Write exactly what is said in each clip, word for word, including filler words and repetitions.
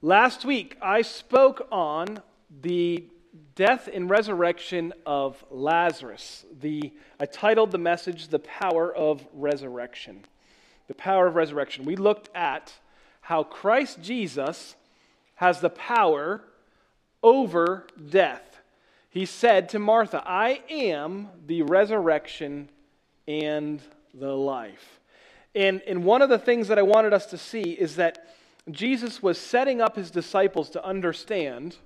Last week, I spoke on the death and resurrection of Lazarus. The, I titled the message, The Power of Resurrection. The Power of Resurrection. We looked at how Christ Jesus has the power over death. He said to Martha, I am the resurrection and the life. And, and one of the things that I wanted us to see is that Jesus was setting up his disciples to understand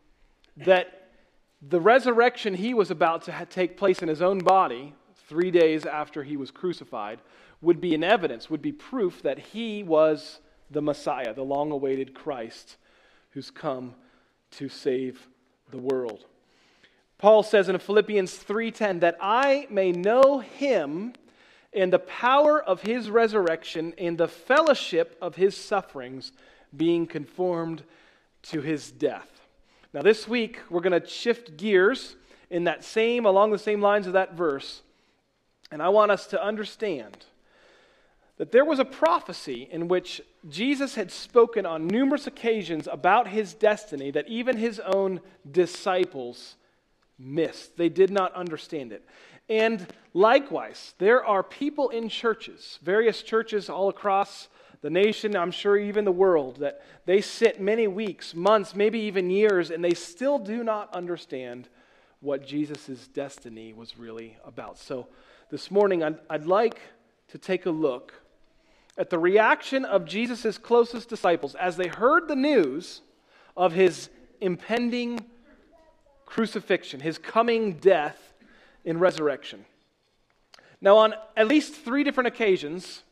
that the resurrection he was about to ha- take place in his own body, three days after he was crucified, would be an evidence, would be proof that he was the Messiah, the long-awaited Christ who's come to save the world. Paul says in Philippians three ten that I may know him and the power of his resurrection and the fellowship of his sufferings, being conformed to his death. Now this week, we're going to shift gears in that same, along the same lines of that verse. And I want us to understand that there was a prophecy in which Jesus had spoken on numerous occasions about his destiny that even his own disciples missed. They did not understand it. And likewise, there are people in churches, various churches all across the nation, I'm sure even the world, that they sit many weeks, months, maybe even years, and they still do not understand what Jesus' destiny was really about. So this morning, I'd, I'd like to take a look at the reaction of Jesus' closest disciples as they heard the news of his impending crucifixion, his coming death in resurrection. Now, on at least three different occasions,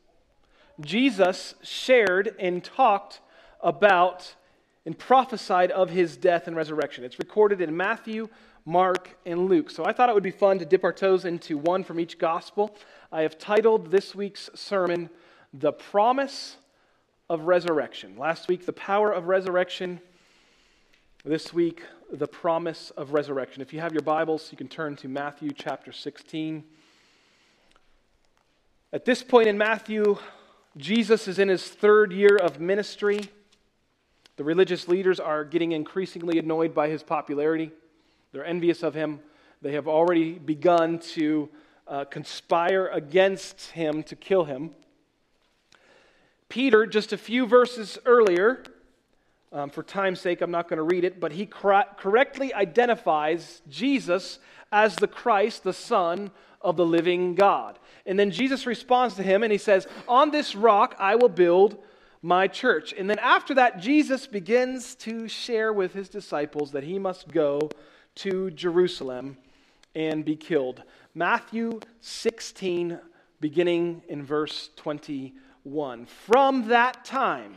Jesus shared and talked about and prophesied of his death and resurrection. It's recorded in Matthew, Mark, and Luke. So I thought it would be fun to dip our toes into one from each gospel. I have titled this week's sermon, The Promise of Resurrection. Last week, The Power of Resurrection. This week, The Promise of Resurrection. If you have your Bibles, you can turn to Matthew chapter sixteen. At this point in Matthew, Jesus is in his third year of ministry. The religious leaders are getting increasingly annoyed by his popularity. They're envious of him. They have already begun to uh, conspire against him to kill him. Peter, just a few verses earlier, Um, for time's sake, I'm not going to read it, but he cor- correctly identifies Jesus as the Christ, the Son of the living God. And then Jesus responds to him and he says, on this rock I will build my church. And then after that, Jesus begins to share with his disciples that he must go to Jerusalem and be killed. Matthew sixteen, beginning in verse twenty-one. From that time,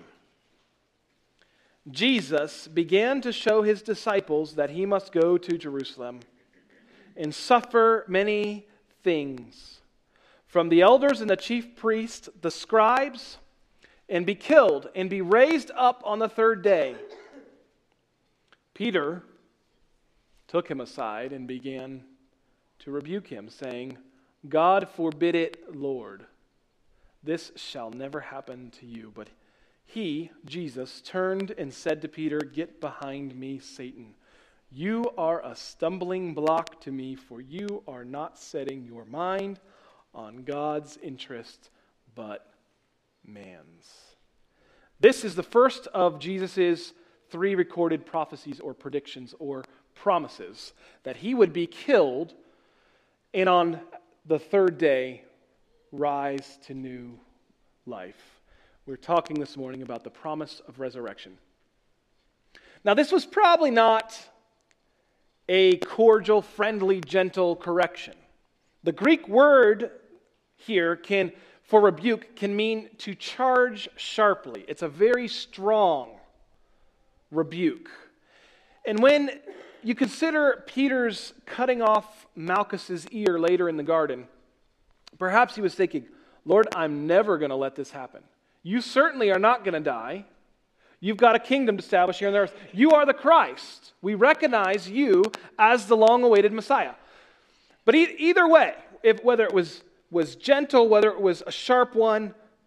Jesus began to show his disciples that he must go to Jerusalem and suffer many things from the elders and the chief priests, the scribes, and be killed and be raised up on the third day. Peter took him aside and began to rebuke him, saying, God forbid it, Lord. This shall never happen to you. But he, Jesus, turned and said to Peter, get behind me, Satan. You are a stumbling block to me, for you are not setting your mind on God's interest, but man's. This is the first of Jesus' three recorded prophecies or predictions or promises, that he would be killed and on the third day rise to new life. We're talking this morning about the promise of resurrection. Now, this was probably not a cordial, friendly, gentle correction. The Greek word here can, for rebuke, can mean to charge sharply. It's a very strong rebuke. And when you consider Peter's cutting off Malchus's ear later in the garden, perhaps he was thinking, Lord, I'm never going to let this happen. You certainly are not going to die. You've got a kingdom to establish here on the earth. You are the Christ. We recognize you as the long-awaited Messiah. But e- either way, if whether it was, was gentle, whether it was a sharp one,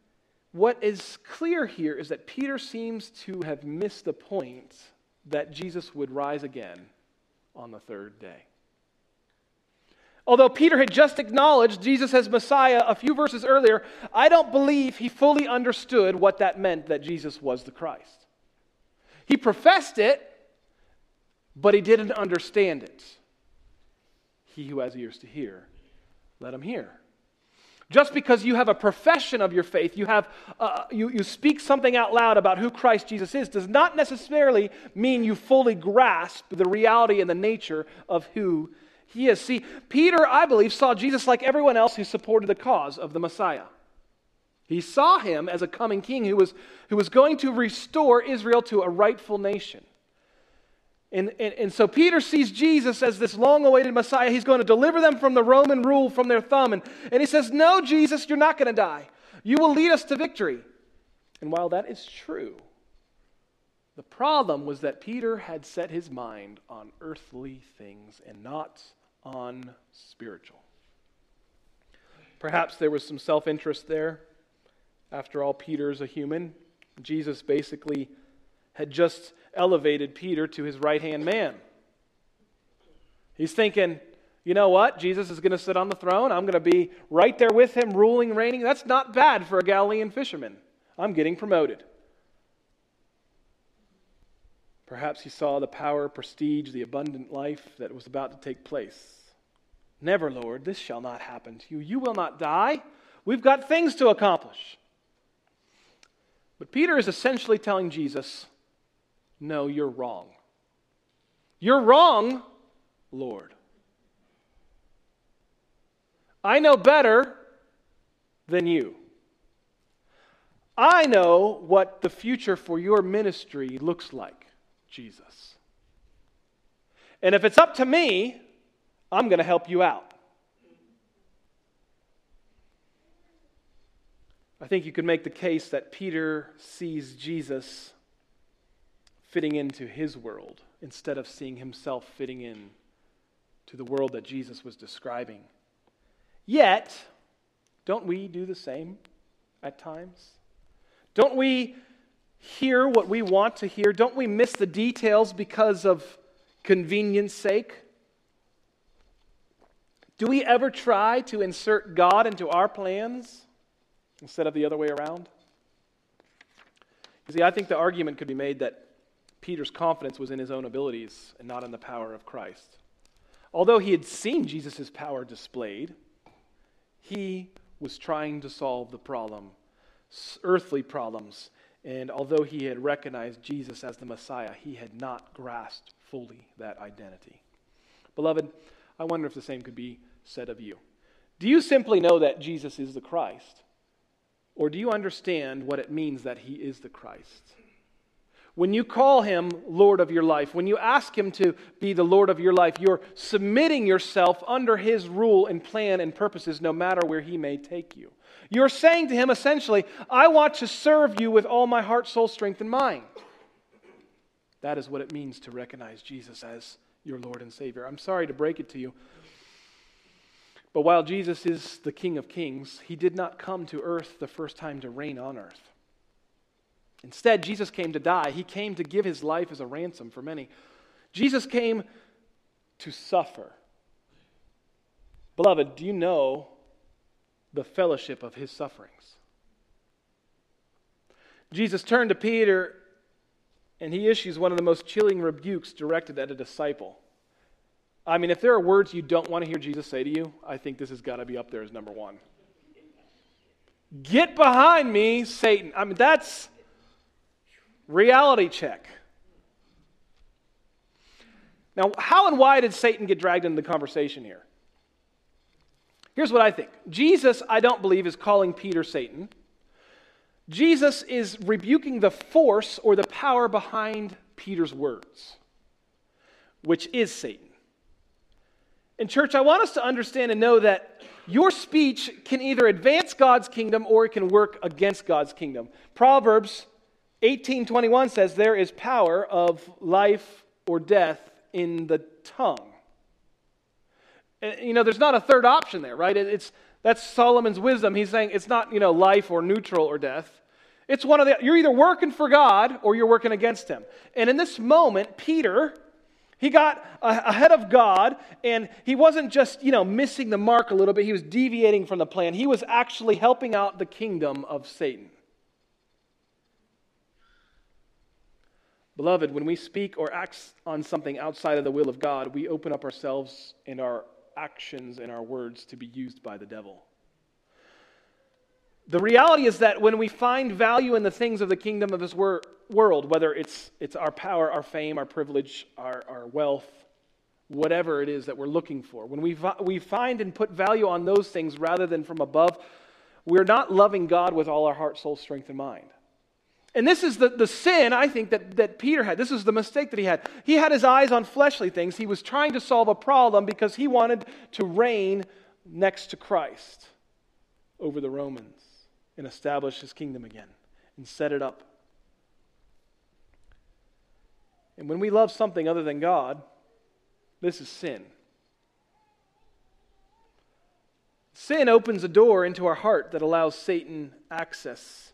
what is clear here is that Peter seems to have missed the point that Jesus would rise again on the third day. Although Peter had just acknowledged Jesus as Messiah a few verses earlier, I don't believe he fully understood what that meant, that Jesus was the Christ. He professed it, but he didn't understand it. He who has ears to hear, let him hear. Just because you have a profession of your faith, you have uh, you, you speak something out loud about who Christ Jesus is, does not necessarily mean you fully grasp the reality and the nature of who he is. See, Peter, I believe, saw Jesus like everyone else who supported the cause of the Messiah. He saw him as a coming king who was, who was going to restore Israel to a rightful nation. And, and, and so Peter sees Jesus as this long-awaited Messiah. He's going to deliver them from the Roman rule, from their thumb. And, and he says, no, Jesus, you're not going to die. You will lead us to victory. And while that is true, the problem was that Peter had set his mind on earthly things and not on spiritual. Perhaps there was some self-interest there. After all, Peter's a human. Jesus basically had just elevated Peter to his right-hand man. He's thinking, you know what? Jesus is going to sit on the throne. I'm going to be right there with him, ruling, reigning. That's not bad for a Galilean fisherman. I'm getting promoted. Perhaps he saw the power, prestige, the abundant life that was about to take place. Never, Lord, this shall not happen to you. You will not die. We've got things to accomplish. But Peter is essentially telling Jesus, no, you're wrong. You're wrong, Lord. I know better than you. I know what the future for your ministry looks like, Jesus. And if it's up to me, I'm going to help you out. I think you could make the case that Peter sees Jesus fitting into his world instead of seeing himself fitting in to the world that Jesus was describing. Yet, don't we do the same at times? Don't we hear what we want to hear? Don't we miss the details because of convenience sake? Do we ever try to insert God into our plans instead of the other way around? You see, I think the argument could be made that Peter's confidence was in his own abilities and not in the power of Christ. Although he had seen Jesus' power displayed, he was trying to solve the problem, earthly problems. And although he had recognized Jesus as the Messiah, he had not grasped fully that identity. Beloved, I wonder if the same could be said of you. Do you simply know that Jesus is the Christ? Or do you understand what it means that he is the Christ? When you call him Lord of your life, when you ask him to be the Lord of your life, you're submitting yourself under his rule and plan and purposes no matter where he may take you. You're saying to him essentially, I want to serve you with all my heart, soul, strength, and mind. That is what it means to recognize Jesus as your Lord and Savior. I'm sorry to break it to you, but while Jesus is the King of Kings, he did not come to earth the first time to reign on earth. Instead, Jesus came to die. He came to give his life as a ransom for many. Jesus came to suffer. Beloved, do you know the fellowship of his sufferings? Jesus turned to Peter and he issues one of the most chilling rebukes directed at a disciple. I mean, if there are words you don't want to hear Jesus say to you, I think this has got to be up there as number one. Get behind me, Satan. I mean, that's reality check. Now, how and why did Satan get dragged into the conversation here? Here's what I think. Jesus, I don't believe, is calling Peter Satan. Jesus is rebuking the force or the power behind Peter's words, which is Satan. In church, I want us to understand and know that your speech can either advance God's kingdom or it can work against God's kingdom. Proverbs eighteen twenty-one says there is power of life or death in the tongue. And, you know, there's not a third option there, right? It's That's Solomon's wisdom. He's saying it's not, you know, life or neutral or death. It's one of the, you're either working for God or you're working against Him. And in this moment, Peter, he got ahead of God, and he wasn't just, you know, missing the mark a little bit. He was deviating from the plan. He was actually helping out the kingdom of Satan. Beloved, when we speak or act on something outside of the will of God, we open up ourselves and our actions and our words to be used by the devil. The reality is that when we find value in the things of the kingdom of this wor- world, whether it's it's our power, our fame, our privilege, our, our wealth, whatever it is that we're looking for, when we, vi- we find and put value on those things rather than from above, we're not loving God with all our heart, soul, strength, and mind. And this is the, the sin, I think, that, that Peter had. This is the mistake that he had. He had his eyes on fleshly things. He was trying to solve a problem because he wanted to reign next to Christ over the Romans and establish his kingdom again and set it up. And when we love something other than God, this is sin. Sin opens a door into our heart that allows Satan access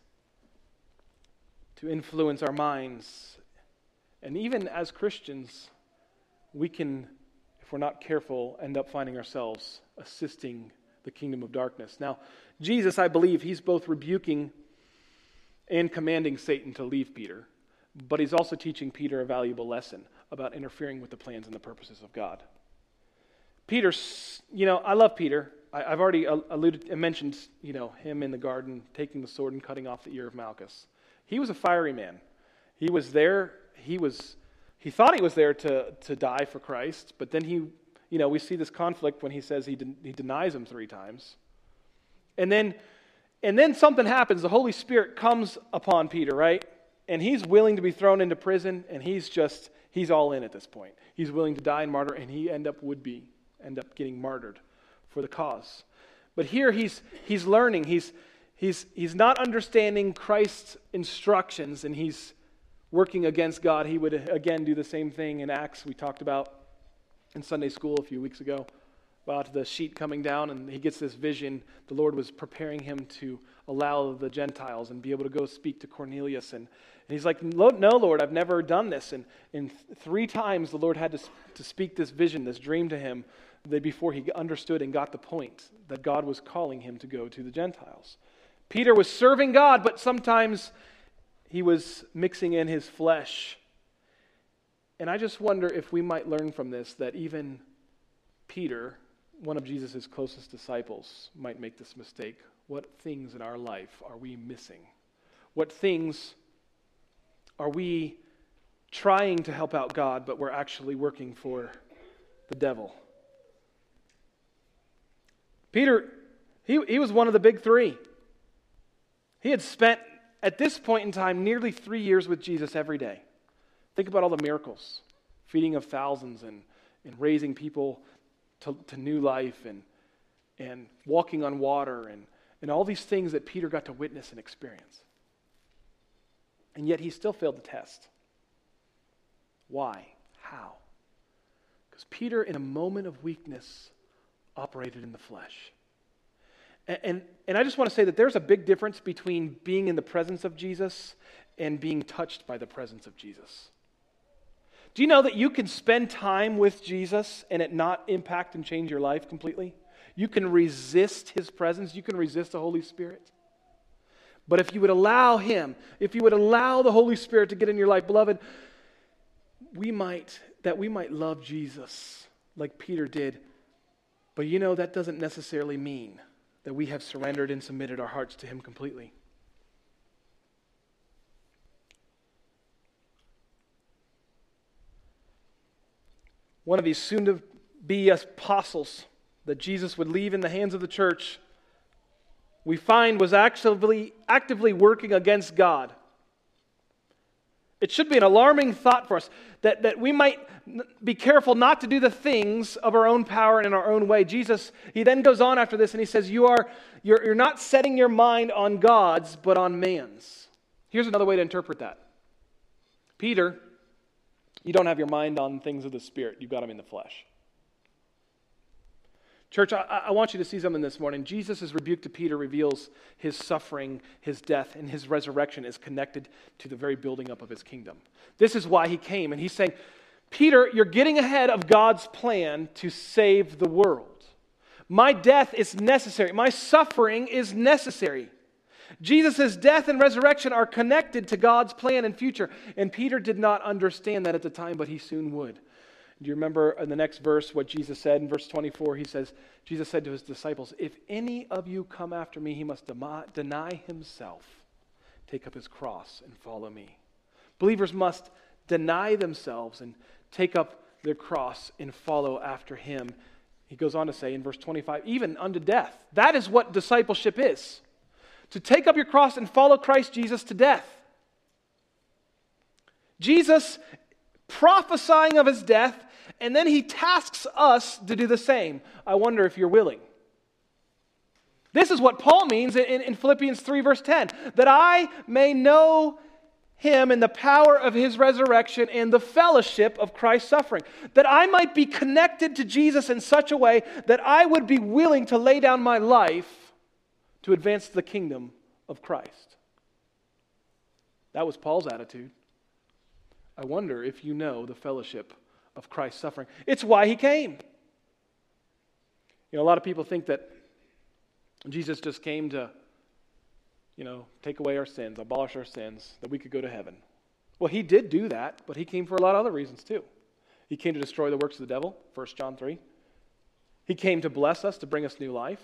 to influence our minds. And even as Christians, we can, if we're not careful, end up finding ourselves assisting the kingdom of darkness. Now, Jesus, I believe, he's both rebuking and commanding Satan to leave Peter, but he's also teaching Peter a valuable lesson about interfering with the plans and the purposes of God. Peter, you know, I love Peter. I, I've already alluded and mentioned, you know, him in the garden taking the sword and cutting off the ear of Malchus. He was a fiery man. He was there. He was. He thought he was there to to die for Christ, but then he, you know, we see this conflict when he says he de- he denies him three times, and then and then something happens. The Holy Spirit comes upon Peter, right? And he's willing to be thrown into prison, and he's just he's all in at this point. He's willing to die and martyr, and he end up would be end up getting martyred for the cause. But here he's he's learning. He's He's, he's not understanding Christ's instructions, and he's working against God. He would, again, do the same thing in Acts we talked about in Sunday school a few weeks ago about the sheet coming down, and he gets this vision. The Lord was preparing him to allow the Gentiles and be able to go speak to Cornelius. And, and he's like, no, Lord, I've never done this. And, and three times the Lord had to, to speak this vision, this dream to him before he understood and got the point that God was calling him to go to the Gentiles. Peter was serving God, but sometimes he was mixing in his flesh. And I just wonder if we might learn from this that even Peter, one of Jesus' closest disciples, might make this mistake. What things in our life are we missing? What things are we trying to help out God, but we're actually working for the devil? Peter, he, he was one of the big three. He had spent, at this point in time, nearly three years with Jesus every day. Think about all the miracles, feeding of thousands and, and raising people to, to new life and, and walking on water and, and all these things that Peter got to witness and experience. And yet he still failed the test. Why? How? Because Peter, in a moment of weakness, operated in the flesh. And, and, and I just want to say that there's a big difference between being in the presence of Jesus and being touched by the presence of Jesus. Do you know that you can spend time with Jesus and it not impact and change your life completely? You can resist His presence. You can resist the Holy Spirit. But if you would allow Him, if you would allow the Holy Spirit to get in your life, beloved, we might, that we might love Jesus like Peter did. But you know, that doesn't necessarily mean that we have surrendered and submitted our hearts to Him completely. One of these soon-to-be apostles that Jesus would leave in the hands of the church, we find was actively, actively working against God. It should be an alarming thought for us that, that we might be careful not to do the things of our own power and in our own way. Jesus, he then goes on after this and he says, you are, you're, you're not setting your mind on God's, but on man's. Here's another way to interpret that. Peter, you don't have your mind on things of the Spirit. You've got them in the flesh. Church, I, I want you to see something this morning. Jesus' rebuke to Peter reveals his suffering, his death, and his resurrection is connected to the very building up of his kingdom. This is why he came, and he's saying, Peter, you're getting ahead of God's plan to save the world. My death is necessary. My suffering is necessary. Jesus' death and resurrection are connected to God's plan and future. And Peter did not understand that at the time, but he soon would. Do you remember in the next verse what Jesus said in verse twenty-four? He says, Jesus said to his disciples, if any of you come after me, he must deny himself, take up his cross, and follow me. Believers must deny themselves and take up their cross and follow after him. He goes on to say in verse twenty-five, even unto death. That is what discipleship is. To take up your cross and follow Christ Jesus to death. Jesus prophesying of his death, and then he tasks us to do the same. I wonder if you're willing. This is what Paul means in, in Philippians three verse ten. That I may know him in the power of his resurrection and the fellowship of Christ's suffering. That I might be connected to Jesus in such a way that I would be willing to lay down my life to advance the kingdom of Christ. That was Paul's attitude. I wonder if you know the fellowship of Christ's suffering. It's why he came. You know, a lot of people think that Jesus just came to, you know, take away our sins, abolish our sins, that we could go to heaven. Well, he did do that, but he came for a lot of other reasons too. He came to destroy the works of the devil, First John three. He came to bless us, to bring us new life.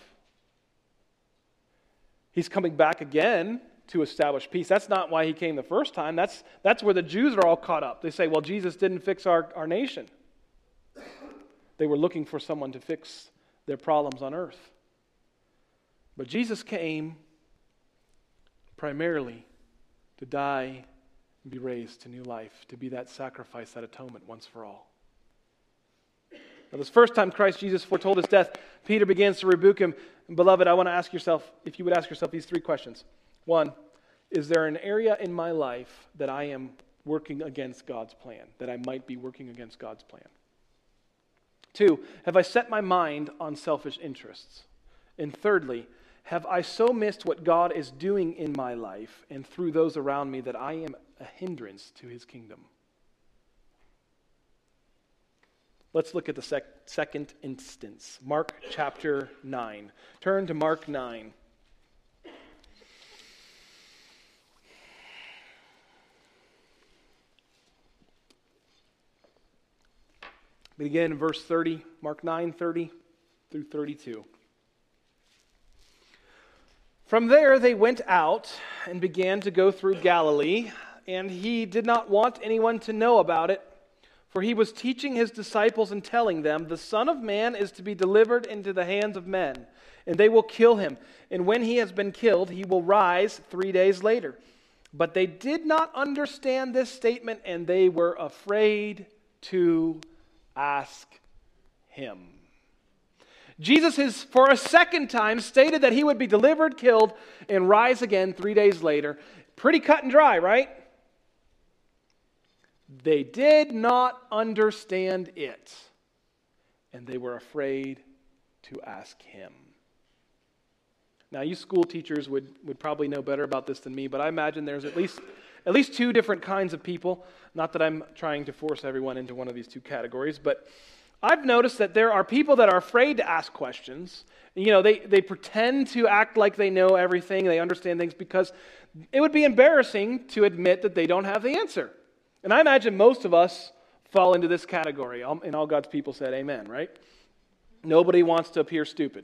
He's coming back again to establish peace. That's not why he came the first time. That's, that's where the Jews are all caught up. They say, well, Jesus didn't fix our, our nation. They were looking for someone to fix their problems on earth. But Jesus came primarily to die and be raised to new life, to be that sacrifice, that atonement once for all. Now, this first time Christ Jesus foretold his death, Peter begins to rebuke him. And beloved, I want to ask yourself, if you would ask yourself these three questions. One, is there an area in my life that I am working against God's plan, that I might be working against God's plan? Two, have I set my mind on selfish interests? And thirdly, have I so missed what God is doing in my life and through those around me that I am a hindrance to his kingdom? Let's look at the sec- second instance. Mark chapter nine. Turn to Mark nine. Begin in verse thirty, Mark nine, thirty through thirty-two. From there they went out and began to go through Galilee, and he did not want anyone to know about it, for he was teaching his disciples and telling them, the Son of Man is to be delivered into the hands of men, and they will kill him. And when he has been killed, he will rise three days later. But they did not understand this statement, and they were afraid to ask him. Jesus has, for a second time, stated that he would be delivered, killed, and rise again three days later. Pretty cut and dry, right? They did not understand it, and they were afraid to ask him. Now, you school teachers would, would probably know better about this than me, but I imagine there's at least at least two different kinds of people. Not that I'm trying to force everyone into one of these two categories, but I've noticed that there are people that are afraid to ask questions. You know, they, they pretend to act like they know everything, they understand things, because it would be embarrassing to admit that they don't have the answer. And I imagine most of us fall into this category, and all God's people said amen, right? Nobody wants to appear stupid.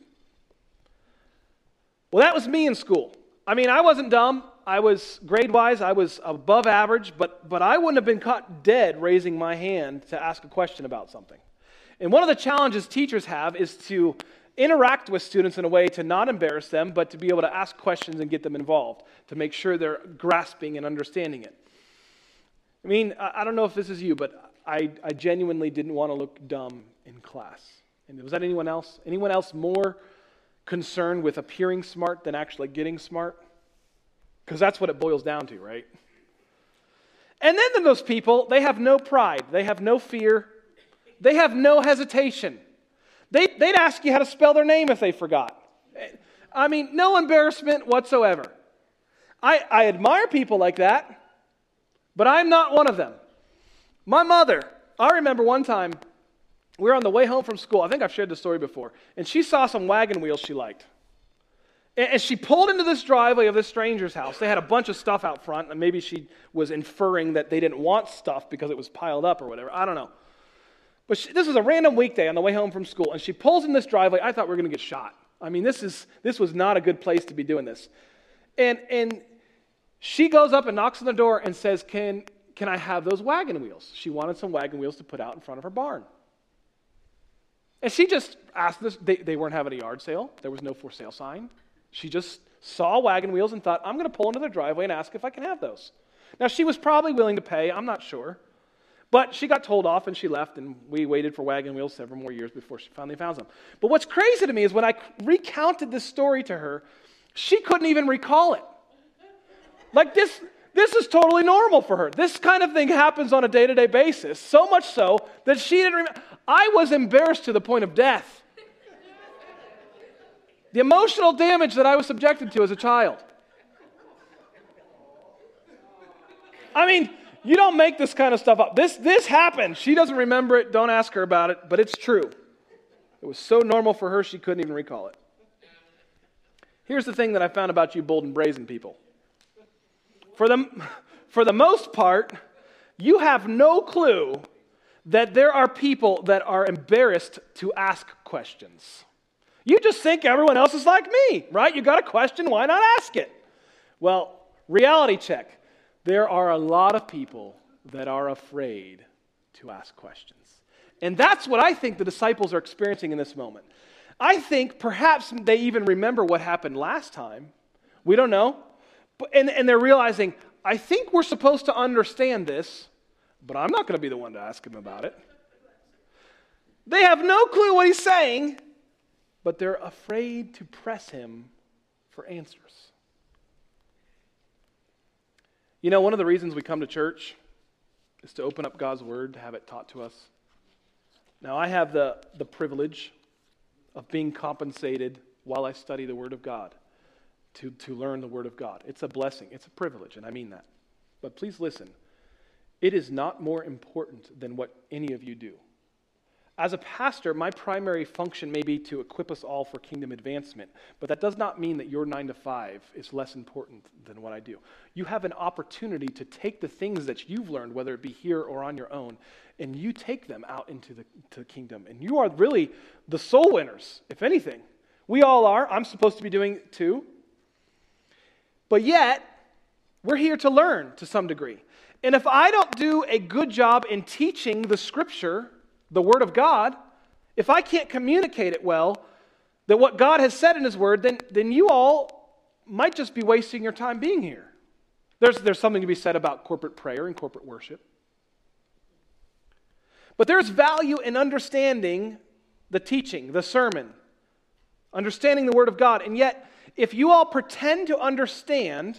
Well, that was me in school. I mean, I wasn't dumb. I was, grade-wise, I was above average, but, but I wouldn't have been caught dead raising my hand to ask a question about something. And one of the challenges teachers have is to interact with students in a way to not embarrass them, but to be able to ask questions and get them involved, to make sure they're grasping and understanding it. I mean, I don't know if this is you, but I, I genuinely didn't want to look dumb in class. And was that anyone else? Anyone else more concerned with appearing smart than actually getting smart? Because that's what it boils down to, right? And then those people, they have no pride. They have no fear. They have no hesitation. They, they'd ask you how to spell their name if they forgot. I mean, no embarrassment whatsoever. I, I admire people like that, but I'm not one of them. My mother, I remember one time, we were on the way home from school. I think I've shared this story before. And she saw some wagon wheels she liked. And, and she pulled into this driveway of this stranger's house. They had a bunch of stuff out front, and maybe she was inferring that they didn't want stuff because it was piled up or whatever. I don't know. But she, this was a random weekday on the way home from school, and she pulls in this driveway. I thought we were going to get shot. I mean, this is this was not a good place to be doing this. And and she goes up and knocks on the door and says, can, can I have those wagon wheels? She wanted some wagon wheels to put out in front of her barn. And she just asked this. They, they weren't having a yard sale. There was no for sale sign. She just saw wagon wheels and thought, I'm going to pull into the driveway and ask if I can have those. Now, she was probably willing to pay. I'm not sure. But she got told off and she left, and we waited for wagon wheels several more years before she finally found them. But what's crazy to me is when I recounted this story to her, she couldn't even recall it. Like this, this is totally normal for her. This kind of thing happens on a day-to-day basis, so much so that she didn't remember. I was embarrassed to the point of death. The emotional damage that I was subjected to as a child. I mean, you don't make this kind of stuff up. This, this happened. She doesn't remember it. Don't ask her about it, but it's true. It was so normal for her, she couldn't even recall it. Here's the thing that I found about you bold and brazen people. For the, for the most part, you have no clue that there are people that are embarrassed to ask questions. You just think everyone else is like me, right? You got a question, why not ask it? Well, reality check. There are a lot of people that are afraid to ask questions. And that's what I think the disciples are experiencing in this moment. I think perhaps they even remember what happened last time. We don't know. But, and, and they're realizing, I think we're supposed to understand this, but I'm not going to be the one to ask him about it. They have no clue what he's saying, but they're afraid to press him for answers. You know, one of the reasons we come to church is to open up God's Word, to have it taught to us. Now, I have the, the privilege of being compensated while I study the Word of God, to, to learn the Word of God. It's a blessing. It's a privilege, and I mean that. But please listen. It is not more important than what any of you do. As a pastor, my primary function may be to equip us all for kingdom advancement, but that does not mean that your nine to five is less important than what I do. You have an opportunity to take the things that you've learned, whether it be here or on your own, and you take them out into the, to the kingdom. And you are really the soul winners, if anything. We all are. I'm supposed to be doing it too. But yet, we're here to learn to some degree. And if I don't do a good job in teaching the Scripture, the Word of God, if I can't communicate it well, that what God has said in His Word, then, then you all might just be wasting your time being here. There's, there's something to be said about corporate prayer and corporate worship. But there's value in understanding the teaching, the sermon, understanding the Word of God. And yet, if you all pretend to understand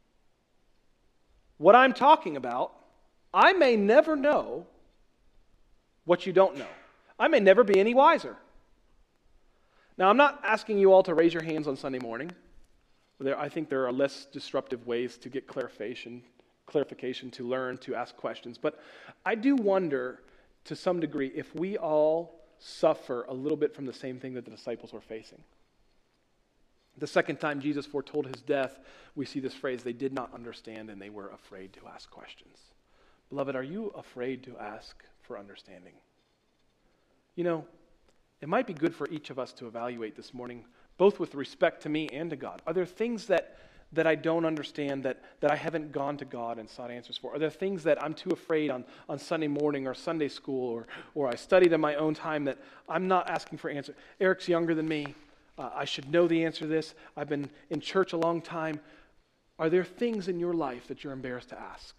what I'm talking about, I may never know what you don't know. I may never be any wiser. Now, I'm not asking you all to raise your hands on Sunday morning. There, I think there are less disruptive ways to get clarification, clarification, to learn, to ask questions. But I do wonder, to some degree, if we all suffer a little bit from the same thing that the disciples were facing. The second time Jesus foretold his death, we see this phrase, they did not understand and they were afraid to ask questions. Beloved, are you afraid to ask for understanding? You know, it might be good for each of us to evaluate this morning, both with respect to me and to God. Are there things that, that I don't understand, that, that I haven't gone to God and sought answers for? Are there things that I'm too afraid on, on Sunday morning or Sunday school or, or I studied in my own time that I'm not asking for answers? Eric's younger than me. Uh, I should know the answer to this. I've been in church a long time. Are there things in your life that you're embarrassed to ask?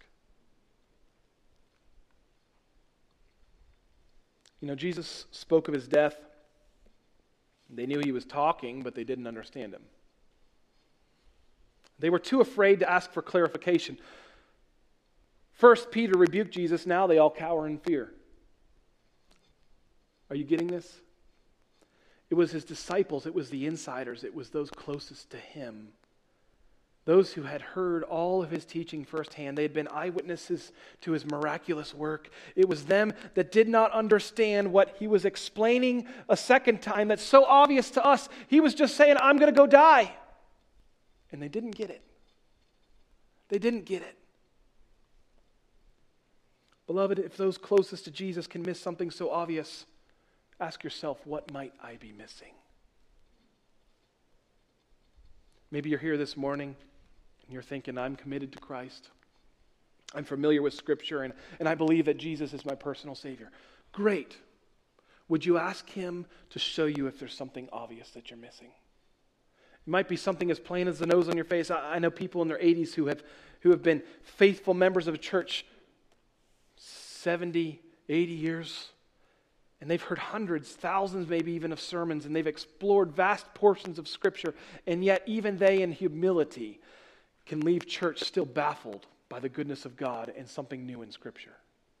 You know, Jesus spoke of his death. They knew he was talking, but they didn't understand him. They were too afraid to ask for clarification. First, Peter rebuked Jesus. Now they all cower in fear. Are you getting this? It was his disciples, it was the insiders, it was those closest to him. Those who had heard all of his teaching firsthand. They had been eyewitnesses to his miraculous work. It was them that did not understand what he was explaining a second time that's so obvious to us. He was just saying, I'm going to go die. And they didn't get it. They didn't get it. Beloved, if those closest to Jesus can miss something so obvious, ask yourself, what might I be missing? Maybe you're here this morning and you're thinking, I'm committed to Christ. I'm familiar with Scripture and, and I believe that Jesus is my personal Savior. Great. Would you ask him to show you if there's something obvious that you're missing? It might be something as plain as the nose on your face. I, I know people in their eighties who have, who have been faithful members of a church seventy, eighty years. And they've heard hundreds, thousands maybe even of sermons, and they've explored vast portions of Scripture, and yet even they in humility can leave church still baffled by the goodness of God and something new in Scripture.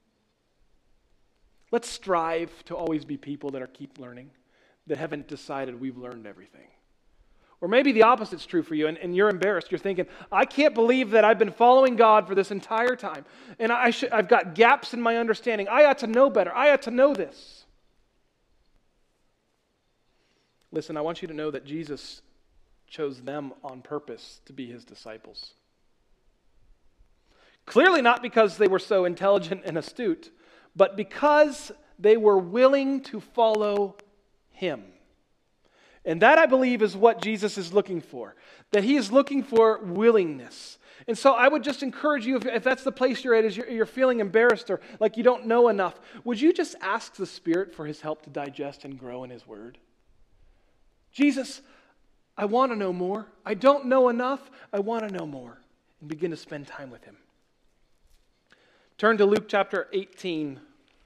Let's strive to always be people that are keep learning, that haven't decided we've learned everything. Or maybe the opposite's true for you, and, and you're embarrassed. You're thinking, I can't believe that I've been following God for this entire time, and I should, I've got gaps in my understanding. I ought to know better. I ought to know this. Listen, I want you to know that Jesus chose them on purpose to be his disciples. Clearly not because they were so intelligent and astute, but because they were willing to follow him. And that, I believe, is what Jesus is looking for. That he is looking for willingness. And so I would just encourage you, if, if that's the place you're at, is you're, you're feeling embarrassed or like you don't know enough, would you just ask the Spirit for his help to digest and grow in his word? Jesus, I want to know more. I don't know enough. I want to know more. And begin to spend time with him. Turn to Luke chapter eighteen.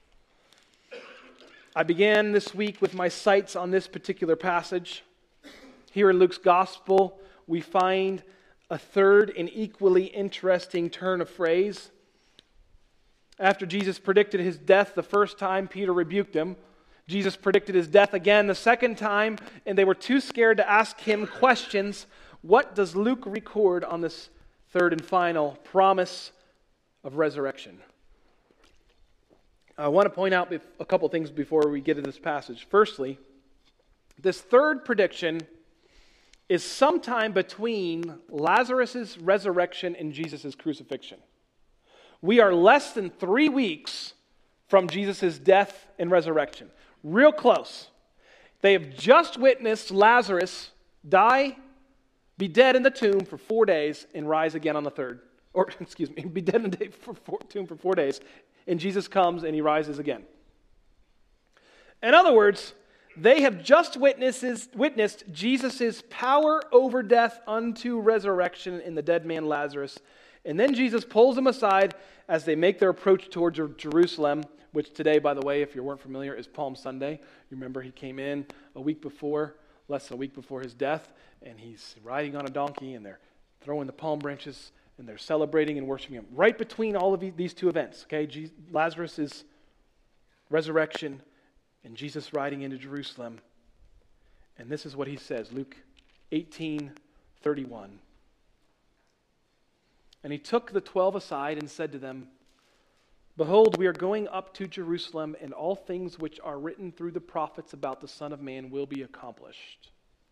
I began this week with my sights on this particular passage. Here in Luke's gospel, we find a third and equally interesting turn of phrase. After Jesus predicted his death the first time, Peter rebuked him. Jesus predicted his death again the second time, and they were too scared to ask him questions. What does Luke record on this third and final promise of resurrection? I want to point out a couple things before we get to this passage. Firstly, this third prediction is sometime between Lazarus' resurrection and Jesus' crucifixion. We are less than three weeks from Jesus' death and resurrection. Real close. They have just witnessed Lazarus die, be dead in the tomb for four days, and rise again on the third. Or, excuse me, be dead in the for four, tomb for four days, and Jesus comes and he rises again. In other words, they have just witnesses, witnessed Jesus' power over death unto resurrection in the dead man Lazarus. And then Jesus pulls them aside as they make their approach towards Jerusalem, which today, by the way, if you weren't familiar, is Palm Sunday. You remember he came in a week before, less than a week before his death, and he's riding on a donkey, and they're throwing the palm branches, and they're celebrating and worshiping him. Right between all of these two events, okay, Jesus, Lazarus' resurrection and Jesus riding into Jerusalem. And this is what he says, Luke eighteen thirty-one. And he took the twelve aside and said to them, Behold, we are going up to Jerusalem, and all things which are written through the prophets about the Son of Man will be accomplished.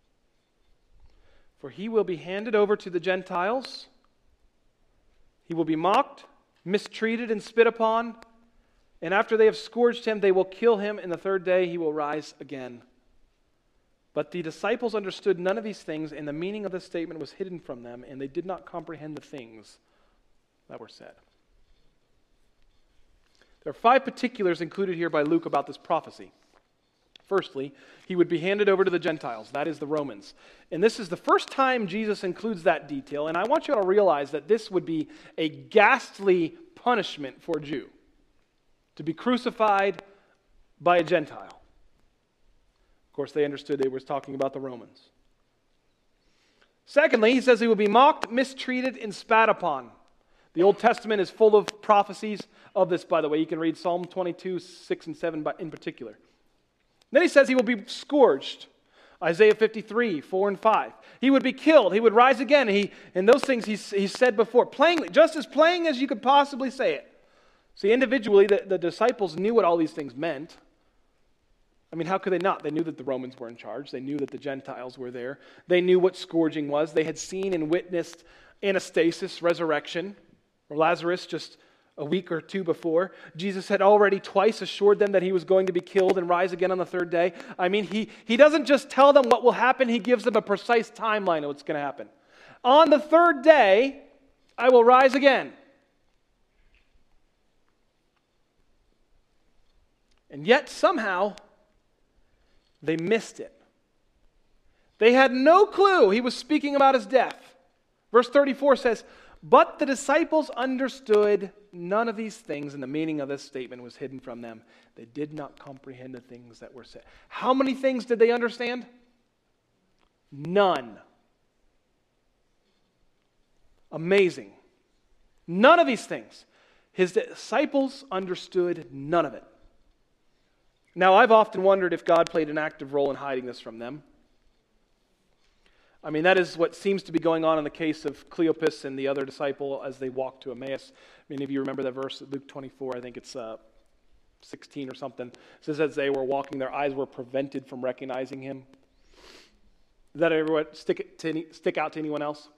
For he will be handed over to the Gentiles. He will be mocked, mistreated, and spit upon. And after they have scourged him, they will kill him, and the third day he will rise again. But the disciples understood none of these things, and the meaning of the statement was hidden from them, and they did not comprehend the things that were said. There are five particulars included here by Luke about this prophecy. Firstly, he would be handed over to the Gentiles, that is the Romans. And this is the first time Jesus includes that detail, and I want you all to realize that this would be a ghastly punishment for a Jew, to be crucified by a Gentile. Of course, they understood they were talking about the Romans. Secondly, he says he will be mocked, mistreated, and spat upon. The Old Testament is full of prophecies of this, by the way. You can read Psalm twenty-two, six and seven in particular. Then he says he will be scourged. Isaiah fifty-three, four and five. He would be killed. He would rise again. He, and those things he, he said before, plainly, just as plain as you could possibly say it. See, individually, the, the disciples knew what all these things meant. I mean, how could they not? They knew that the Romans were in charge. They knew that the Gentiles were there. They knew what scourging was. They had seen and witnessed anastasis, resurrection, or Lazarus just a week or two before. Jesus had already twice assured them that he was going to be killed and rise again on the third day. I mean, he, he doesn't just tell them what will happen. He gives them a precise timeline of what's going to happen. On the third day, I will rise again. And yet, somehow, they missed it. They had no clue he was speaking about his death. Verse thirty-four says, "But the disciples understood none of these things, and the meaning of this statement was hidden from them. They did not comprehend the things that were said." How many things did they understand? None. Amazing. None of these things. His disciples understood none of it. Now, I've often wondered if God played an active role in hiding this from them. I mean, that is what seems to be going on in the case of Cleopas and the other disciple as they walk to Emmaus. Many of you remember that verse, Luke twenty-four, I think it's uh, sixteen or something. It says, as they were walking, their eyes were prevented from recognizing him. Does that ever stick, it to any, stick out to anyone else?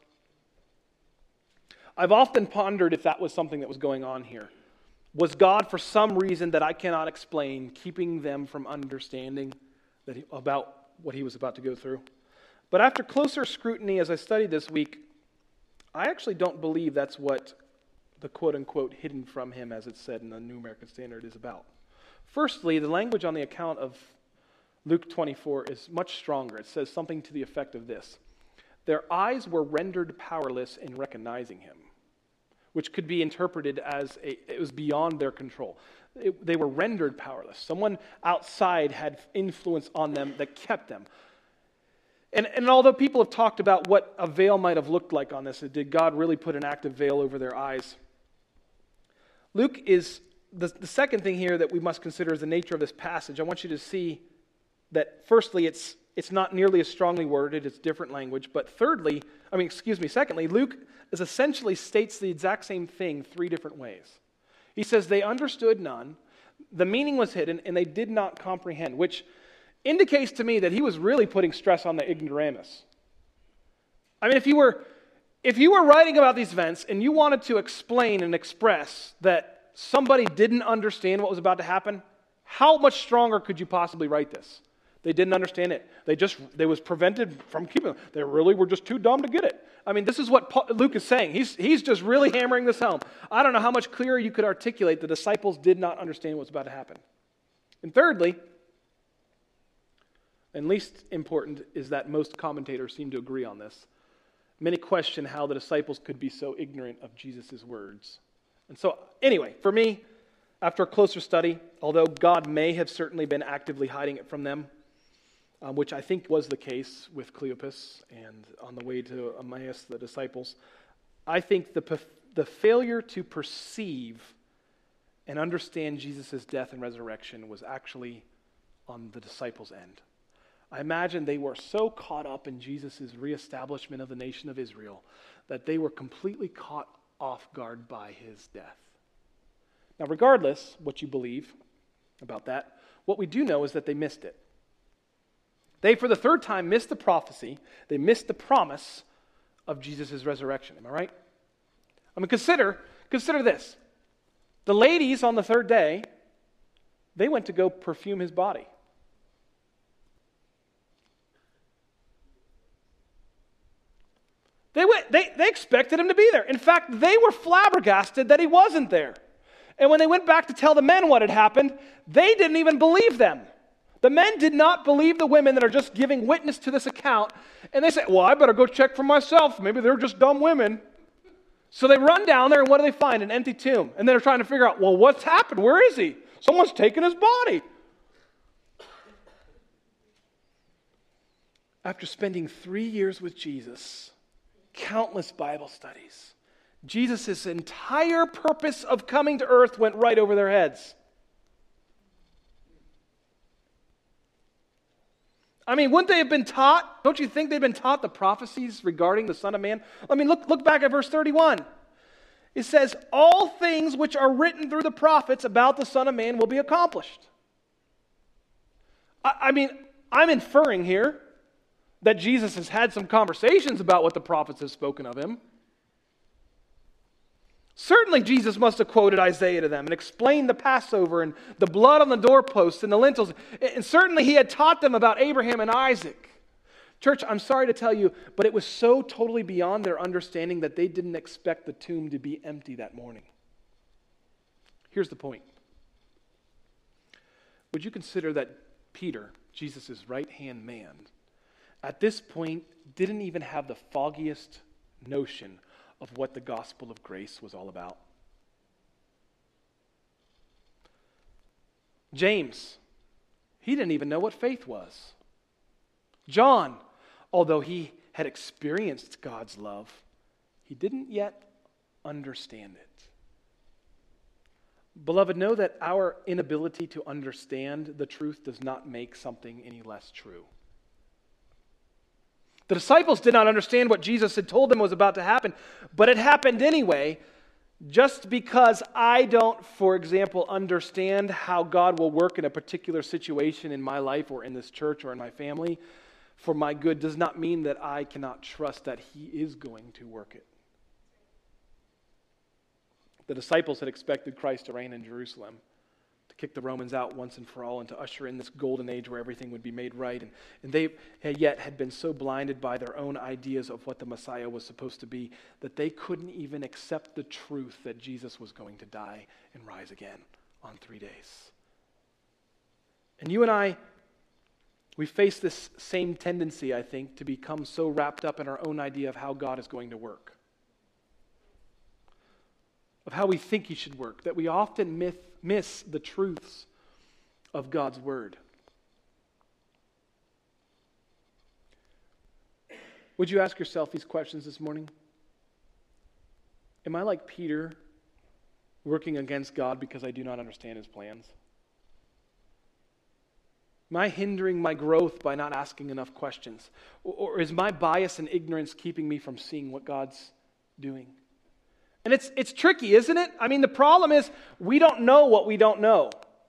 I've often pondered if that was something that was going on here. Was God, for some reason that I cannot explain, keeping them from understanding that he, about what he was about to go through? But after closer scrutiny as I studied this week, I actually don't believe that's what the quote-unquote hidden from him, as it's said in the New American Standard, is about. Firstly, the language on the account of Luke twenty-four is much stronger. It says something to the effect of this: their eyes were rendered powerless in recognizing him, which could be interpreted as a, it was beyond their control. It, they were rendered powerless. Someone outside had influence on them that kept them. And, and although people have talked about what a veil might have looked like on this, did God really put an active veil over their eyes? Luke is, the, the second thing here that we must consider is the nature of this passage. I want you to see that firstly, it's it's not nearly as strongly worded, it's different language, but thirdly, I mean, excuse me, secondly, Luke is essentially states the exact same thing three different ways. He says they understood none, the meaning was hidden, and they did not comprehend, which indicates to me that he was really putting stress on the ignoramus. I mean, if you were if you were writing about these events and you wanted to explain and express that somebody didn't understand what was about to happen, how much stronger could you possibly write this? They didn't understand it. They just, they was prevented from keeping it. They really were just too dumb to get it. I mean, this is what Paul, Luke is saying. He's, he's just really hammering this home. I don't know how much clearer you could articulate the disciples did not understand what was about to happen. And thirdly, and least important, is that most commentators seem to agree on this. Many question how the disciples could be so ignorant of Jesus' words. And so, anyway, for me, after a closer study, although God may have certainly been actively hiding it from them, Um, which I think was the case with Cleopas and on the way to Emmaus, the disciples, I think the, the failure to perceive and understand Jesus' death and resurrection was actually on the disciples' end. I imagine they were so caught up in Jesus' reestablishment of the nation of Israel that they were completely caught off guard by his death. Now, regardless what you believe about that, what we do know is that they missed it. They, for the third time, missed the prophecy. They missed the promise of Jesus' resurrection. Am I right? I mean, consider, consider this. The ladies on the third day, they went to go perfume his body. They went. They, they expected him to be there. In fact, they were flabbergasted that he wasn't there. And when they went back to tell the men what had happened, they didn't even believe them. The men did not believe the women that are just giving witness to this account. And they say, well, I better go check for myself. Maybe they're just dumb women. So they run down there, and what do they find? An empty tomb. And they're trying to figure out, well, what's happened? Where is he? Someone's taken his body. After spending three years with Jesus, countless Bible studies, Jesus' entire purpose of coming to earth went right over their heads. I mean, wouldn't they have been taught? Don't you think they've been taught the prophecies regarding the Son of Man? I mean, look, look back at verse thirty-one. It says, all things which are written through the prophets about the Son of Man will be accomplished. I, I mean, I'm inferring here that Jesus has had some conversations about what the prophets have spoken of him. Certainly Jesus must have quoted Isaiah to them and explained the Passover and the blood on the doorposts and the lintels. And certainly he had taught them about Abraham and Isaac. Church, I'm sorry to tell you, but it was so totally beyond their understanding that they didn't expect the tomb to be empty that morning. Here's the point. Would you consider that Peter, Jesus' right-hand man, at this point didn't even have the foggiest notion of what the gospel of grace was all about? James, he didn't even know what faith was. John, although he had experienced God's love, he didn't yet understand it. Beloved, know that our inability to understand the truth does not make something any less true. The disciples did not understand what Jesus had told them was about to happen, but it happened anyway. Just because I don't, for example, understand how God will work in a particular situation in my life or in this church or in my family for my good does not mean that I cannot trust that He is going to work it. The disciples had expected Christ to reign in Jerusalem, to kick the Romans out once and for all, and to usher in this golden age where everything would be made right. And, and they had yet had been so blinded by their own ideas of what the Messiah was supposed to be that they couldn't even accept the truth that Jesus was going to die and rise again on three days. And you and I, we face this same tendency, I think, to become so wrapped up in our own idea of how God is going to work, of how we think He should work, that we often myth, miss the truths of God's Word. Would you ask yourself these questions this morning? Am I like Peter, working against God because I do not understand His plans? Am I hindering my growth by not asking enough questions? Or, or is my bias and ignorance keeping me from seeing what God's doing? And it's it's tricky, isn't it? I mean, the problem is we don't know what we don't know.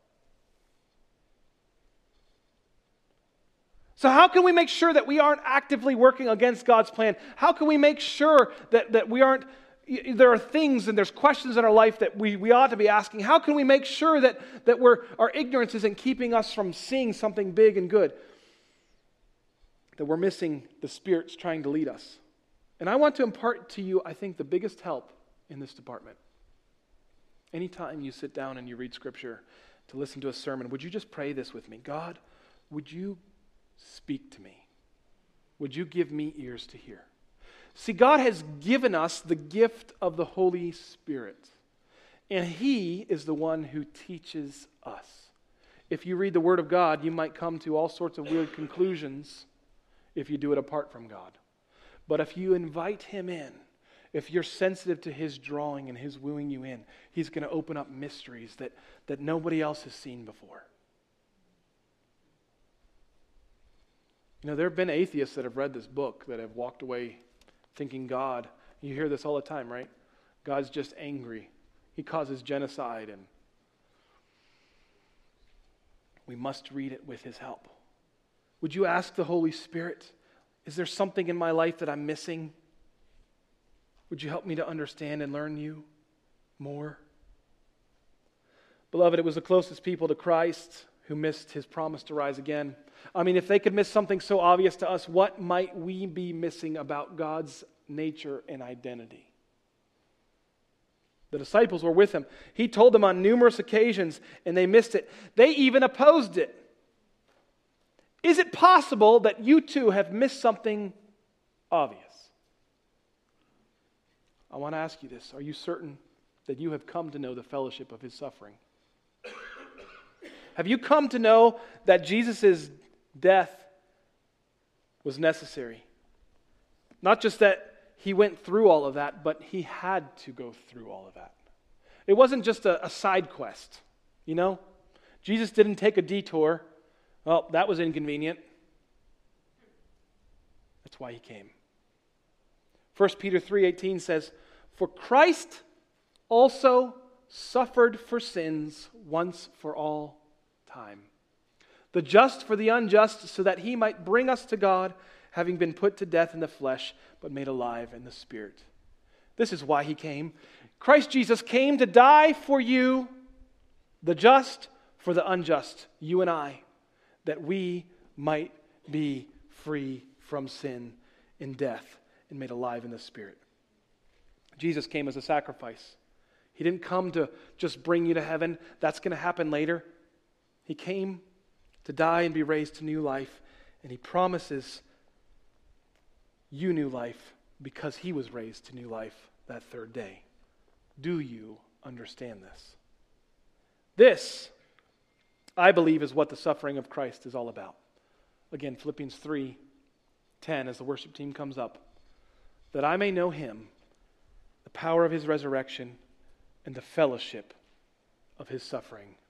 So how can we make sure that we aren't actively working against God's plan? How can we make sure that, that we aren't, there are things and there's questions in our life that we, we ought to be asking. How can we make sure that, that we're, our ignorance isn't keeping us from seeing something big and good? That we're missing the Spirit's trying to lead us. And I want to impart to you, I think, the biggest help in this department. Anytime you sit down and you read Scripture to listen to a sermon, would you just pray this with me? God, would you speak to me? Would you give me ears to hear? See, God has given us the gift of the Holy Spirit, and He is the one who teaches us. If you read the Word of God, you might come to all sorts of weird conclusions if you do it apart from God. But if you invite Him in, if you're sensitive to His drawing and His wooing you in, He's going to open up mysteries that, that nobody else has seen before. You know, there have been atheists that have read this book that have walked away thinking God, you hear this all the time, right? God's just angry. He causes genocide, and we must read it with His help. Would you ask the Holy Spirit, is there something in my life that I'm missing? Would you help me to understand and learn you more? Beloved, it was the closest people to Christ who missed His promise to rise again. I mean, if they could miss something so obvious to us, what might we be missing about God's nature and identity? The disciples were with Him. He told them on numerous occasions, and they missed it. They even opposed it. Is it possible that you too have missed something obvious? I want to ask you this. Are you certain that you have come to know the fellowship of His suffering? Have you come to know that Jesus' death was necessary? Not just that He went through all of that, but He had to go through all of that. It wasn't just a, a side quest, you know? Jesus didn't take a detour. Well, that was inconvenient. That's why he came. First Peter three eighteen says, "For Christ also suffered for sins once for all time, the just for the unjust, so that he might bring us to God, having been put to death in the flesh, but made alive in the Spirit." This is why he came. Christ Jesus came to die for you, the just for the unjust, you and I, that we might be free from sin and death and made alive in the Spirit. Jesus came as a sacrifice. He didn't come to just bring you to heaven. That's going to happen later. He came to die and be raised to new life, and he promises you new life because he was raised to new life that third day. Do you understand this? This, I believe, is what the suffering of Christ is all about. Again, Philippians three ten, as the worship team comes up. "That I may know him, the power of his resurrection, and the fellowship of his suffering,